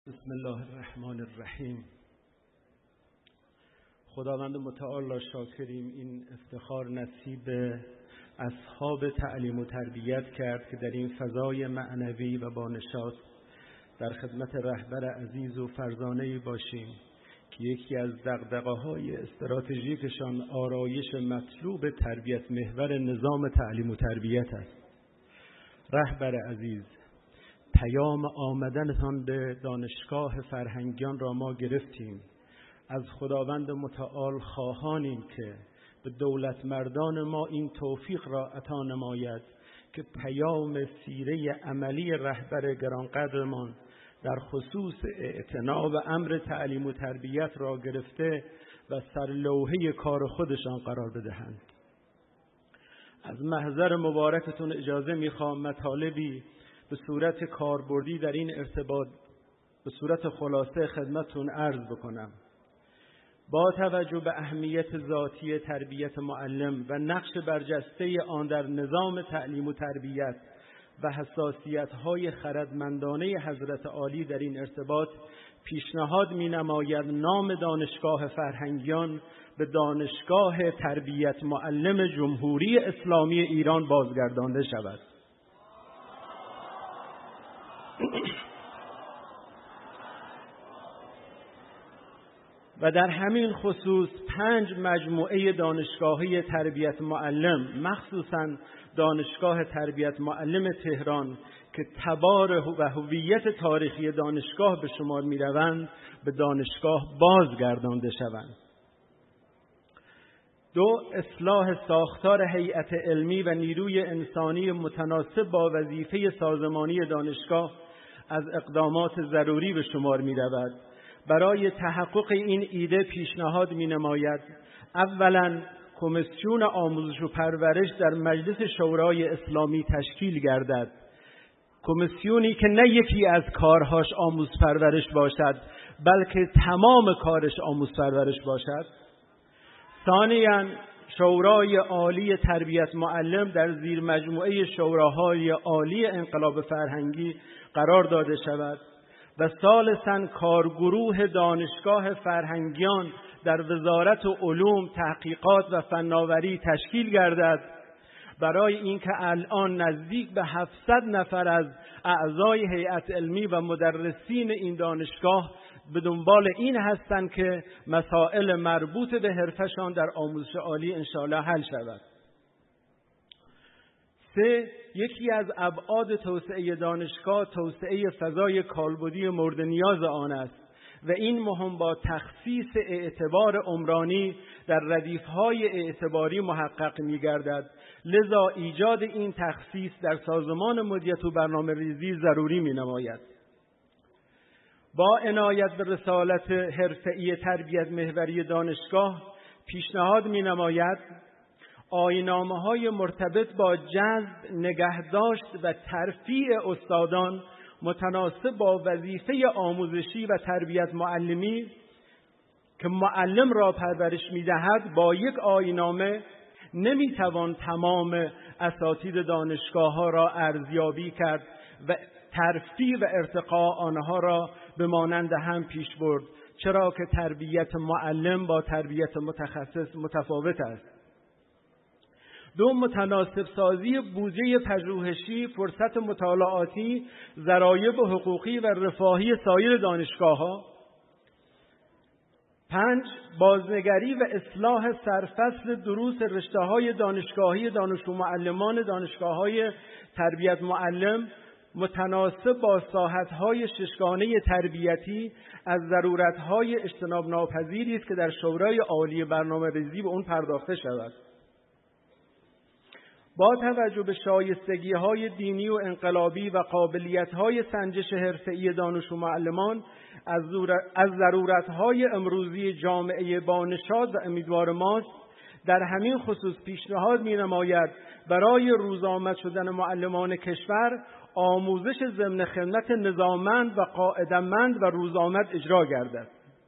بسم الله الرحمن الرحیم. خداوند متعال را شاکریم این افتخار نصیب اصحاب تعلیم و تربیت کرد که در این فضای معنوی و با نشاط در خدمت رهبر عزیز و فرزانه‌ای باشیم که یکی از دغدغه‌های استراتژیکشان آرایش مطلوب تربیت محور نظام تعلیم و تربیت است. رهبر عزیز، پیام آمدنتان به دانشگاه فرهنگیان را ما گرفتیم. از خداوند متعال خواهانیم که به دولت مردان ما این توفیق را عطا نماید که پیام سیره عملی رهبر گرانقدرمان در خصوص اعتنا به امر تعلیم و تربیت را گرفته و سرلوحه کار خودشان قرار بدهند. از محضر مبارکتون اجازه میخوام مطالبی به صورت کاربردی در این ارتباط به صورت خلاصه خدمتتون عرض بکنم. با توجه به اهمیت ذاتی تربیت معلم و نقش برجسته آن در نظام تعلیم و تربیت و حساسیت‌های خردمندانه حضرت عالی در این ارتباط، پیشنهاد می‌نماید نام دانشگاه فرهنگیان به دانشگاه تربیت معلم جمهوری اسلامی ایران بازگردانده شود. و در همین خصوص 5 مجموعه دانشگاهی تربیت معلم، مخصوصاً دانشگاه تربیت معلم تهران که تبار و هویت تاریخی دانشگاه به شمار می‌روند، به دانشگاه بازگردانده شوند. 2. اصلاح ساختار هیئت علمی و نیروی انسانی متناسب با وظیفه سازمانی دانشگاه از اقدامات ضروری به شمار می‌رود. برای تحقق این ایده پیشنهاد می‌نماید اولاً کمیسیون آموزش و پرورش در مجلس شورای اسلامی تشکیل گردد. کمیسیونی که نه یکی از کارهاش آموز پرورش باشد بلکه تمام کارش آموز پرورش باشد. ثانیاً شورای عالی تربیت معلم در زیر مجموعه شوراهای عالی انقلاب فرهنگی قرار داده شود. و ثالثاً کارگروه دانشگاه فرهنگیان در وزارت علوم، تحقیقات و فناوری تشکیل گردد برای اینکه الان نزدیک به 700 نفر از اعضای هیئت علمی و مدرسین این دانشگاه به دنبال این هستند که مسائل مربوط به حرفشان در آموزش عالی انشاءالله حل شود. 3. یکی از ابعاد توسعه دانشگاه توسعه فضای کالبدی مورد نیاز آن است و این مهم با تخصیص اعتبار عمرانی در ردیف‌های اعتباری محقق می‌گردد. لذا ایجاد این تخصیص در سازمان مدیریت و برنامه‌ریزی ضروری می‌نماید. با عنایت به رسالت حرفه‌ای تربیت محوری دانشگاه پیشنهاد می‌نماید آیین‌نامه‌های مرتبط با جذب، نگهداشت و ترفیع استادان متناسب با وظیفه آموزشی و تربیت معلمی که معلم را پرورش می‌دهد با یک آیین‌نامه نمی‌توان تمام اساتید دانشگاه‌ها را ارزیابی کرد و ترفیع و ارتقاء آنها را به مانند هم پیش برد، چرا که تربیت معلم با تربیت متخصص متفاوت است. 2. متناسب سازی بودجه پژوهشی، فرصت مطالعاتی، ضرایب حقوقی و رفاهی سایر دانشگاه‌ها. 5. بازنگری و اصلاح سرفصل دروس رشته‌های دانشگاهی دانشجو معلمان دانشگاه‌های تربیت معلم متناسب با ساحت‌های ششگانه تربیتی از ضرورت‌های اجتناب ناپذیری است که در شورای عالی برنامه‌ریزی به اون پرداخته شود. با توجه به شایستگی‌های دینی و انقلابی و قابلیت‌های سنجش حرفه‌ای دانش و معلمان از ضرورت‌های امروزی جامعه با نشاط و امیدوار ماست، در همین خصوص پیشنهاد می‌نماید برای روزآمد شدن معلمان کشور آموزش ضمن خدمت نظاممند و قاعده‌مند و روزآمد اجرا گردد.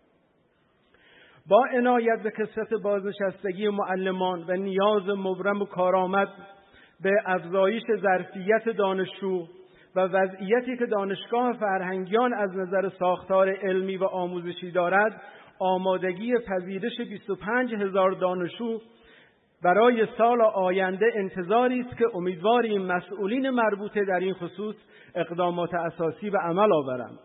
با عنایت به کثرت بازنشستگی معلمان و نیاز مبرم و کارآمد به افزایش ظرفیت دانشجو و وضعیتی که دانشگاه فرهنگیان از نظر ساختار علمی و آموزشی دارد، آمادگی پذیرش 25,000 دانشجو برای سال آینده انتظاری است که امیدواریم مسئولین مربوطه در این خصوص اقدامات اساسی به عمل آورند.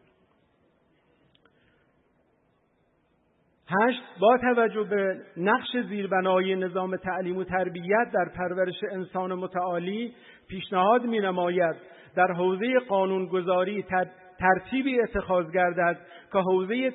8. با توجه به نقش زیربنای نظام تعلیم و تربیت در پرورش انسان متعالی، پیشنهاد می‌نماید در حوزه قانونگذاری ترتیبی اتخاذ گردد که حوزه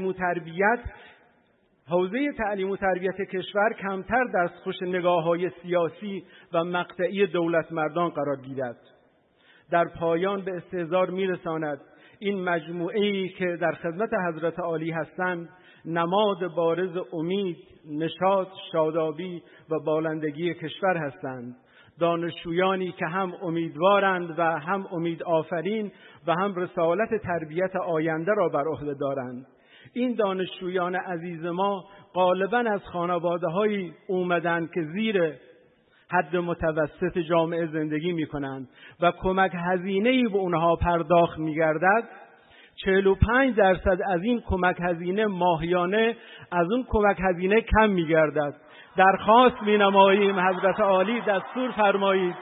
تعلیم و تربیت کشور کمتر دستخوش نگاه‌های سیاسی و مقطعی دولت مردان قرار گیرد. در پایان به استحضار می‌رساند این مجموعه‌ای که در خدمت حضرت عالی هستند نماد بارز امید، نشاط، شادابی و بالندگی کشور هستند. دانشجویانی که هم امیدوارند و هم امید آفرین و هم رسالت تربیت آینده را بر عهده دارند. این دانشجویان عزیز ما غالباً از خانواده‌هایی اومدند که زیر حد متوسط جامعه زندگی می‌کنند و کمک هزینه‌ای به اونها پرداخت می‌گردد. 45% از این کمک هزینه ماهیانه از اون کمک هزینه کم می‌گردد. درخواست می‌نماییم حضرت عالی دستور فرمایید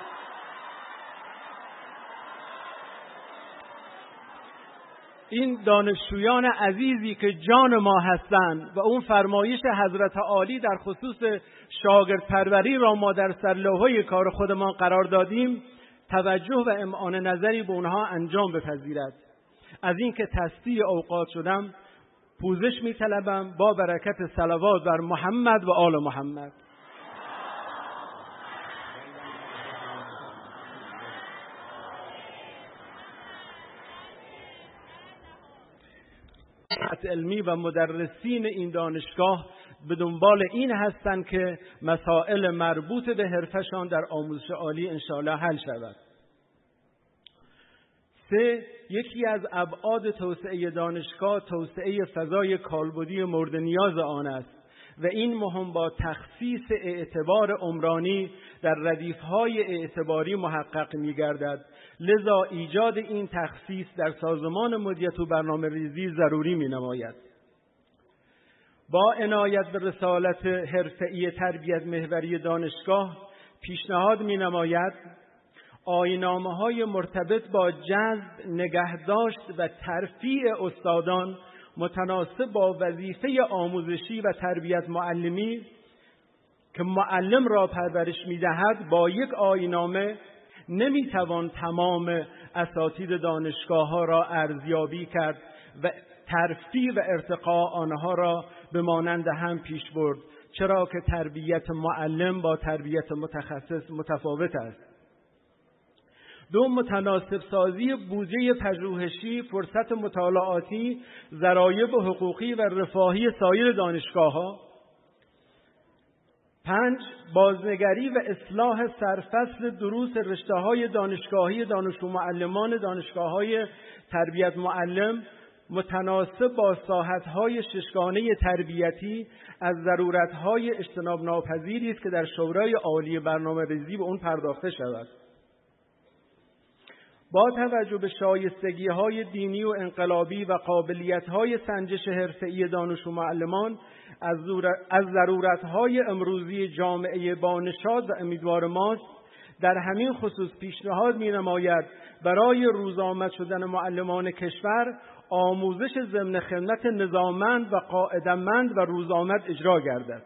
این دانشجویان عزیزی که جان ما هستند و اون فرمایش حضرت عالی در خصوص شاگرد پروری را ما در سرلوحه کار خودمان قرار دادیم، توجه و امعان نظری به اونها انجام بپذیرد. از اینکه تصدیع اوقات شدم پوزش می‌طلبم با برکت صلوات بر محمد و آل محمد. علمی و مدرسین این دانشگاه به دنبال این هستند که مسائل مربوط به حرفشان در آموزش عالی انشاءالله حل شود. 3. یکی از ابعاد توسعه دانشگاه توسعه فضای کالبدی مورد نیاز آن است و این مهم با تخصیص اعتبار عمرانی در ردیف‌های اعتباری محقق می‌گردد. لذا ایجاد این تخصیص در سازمان مدیریت و برنامه‌ریزی ضروری می‌نماید. با عنایت به رسالت حرفه‌ای تربیت محوری دانشگاه پیشنهاد می‌نماید آیین‌نامه‌های مرتبط با جذب، نگهداشت و ترفیع استادان متناسب با وظیفه آموزشی و تربیت معلمی که معلم را پرورش می‌دهد با یک آیین‌نامه نمی‌توان تمام اساتید دانشگاه‌ها را ارزیابی کرد و ترفیع و ارتقاء آنها را به مانند هم پیش برد، چرا که تربیت معلم با تربیت متخصص متفاوت است. 2. متناسب سازی بودجه پژوهشی، فرصت مطالعاتی، ضرایب حقوقی و رفاهی سایر دانشگاه‌ها. 5. بازنگری و اصلاح سرفصل دروس رشته‌های دانشگاهی دانشجو معلمان دانشگاه‌های تربیت معلم متناسب با ساحت‌های ششگانه تربیتی از ضرورت‌های اجتناب ناپذیری است که در شورای عالی برنامه‌ریزی به اون پرداخته شود. با توجه به شایستگی‌های دینی و انقلابی و قابلیت‌های سنجش حرفه‌ای دانشجو معلمان از ضرورت‌های امروزی جامعه با نشاط و امیدوار ماست، در همین خصوص پیشنهاد می‌نماید برای روزآمد شدن معلمان کشور آموزش ضمن خدمت نظاممند و قاعده‌مند و روزآمد اجرا گردد.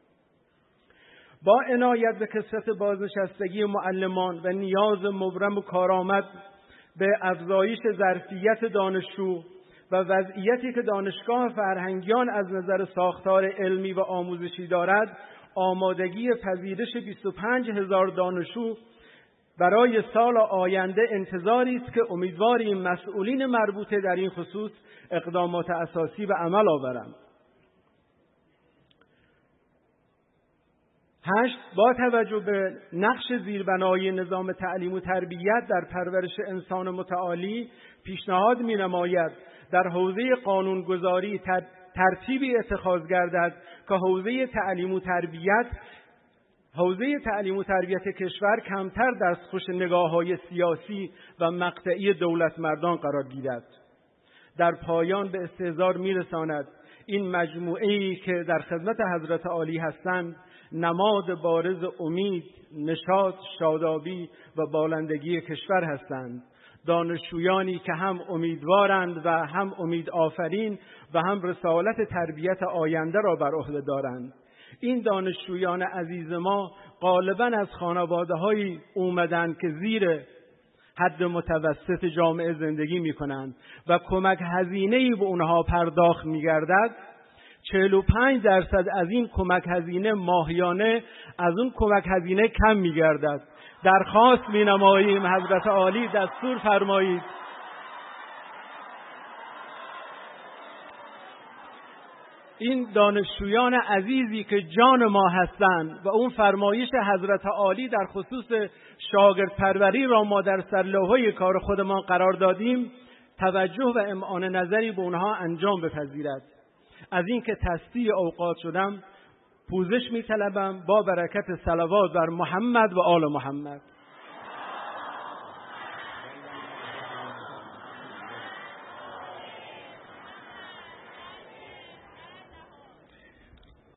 با عنایت به کثرت بازنشستگی معلمان و نیاز مبرم و کارآمد به افزایش ظرفیت دانشجو و وضعیتی که دانشگاه فرهنگیان از نظر ساختار علمی و آموزشی دارد، آمادگی پذیرش 25,000 دانشجو برای سال آینده انتظاری است که امیدواریم مسئولین مربوطه در این خصوص اقدامات اساسی به عمل آورند. 8. با توجه به نقش زیربنای نظام تعلیم و تربیت در پرورش انسان متعالی پیشنهاد می‌نماید در حوزه قانونگذاری ترتیبی اتخاذ گردد که حوزه تعلیم و تربیت حوزه تعلیم و تربیت کشور کمتر دستخوش نگاه‌های سیاسی و مقطعی دولت مردان قرار گیرد. در پایان به استحضار می‌رساند این مجموعه‌ای که در خدمت حضرت عالی هستند نماد بارز امید، نشاط، شادابی و بالندگی کشور هستند. دانشجویانی که هم امیدوارند و هم امید آفرین و هم رسالت تربیت آینده را بر عهده دارند. این دانشجویان عزیز ما غالباً از خانواده‌هایی اومدند که زیر حد متوسط جامعه زندگی می‌کنند و کمک هزینه‌ای به اونها پرداخت می‌گردد. 45% از این کمک هزینه ماهیانه از اون کمک هزینه کم می‌گردد. درخواست می‌نماییم حضرت عالی دستور فرمایید این دانشجویان عزیزی که جان ما هستند و اون فرمایش حضرت عالی در خصوص شاگردپروری را ما در سرلوحه کار خودمان قرار دادیم، توجه و امعان نظری به اونها انجام بپذیرد. از این که تصدیع اوقات شدم پوزش می‌طلبم با برکت صلوات بر محمد و آل محمد.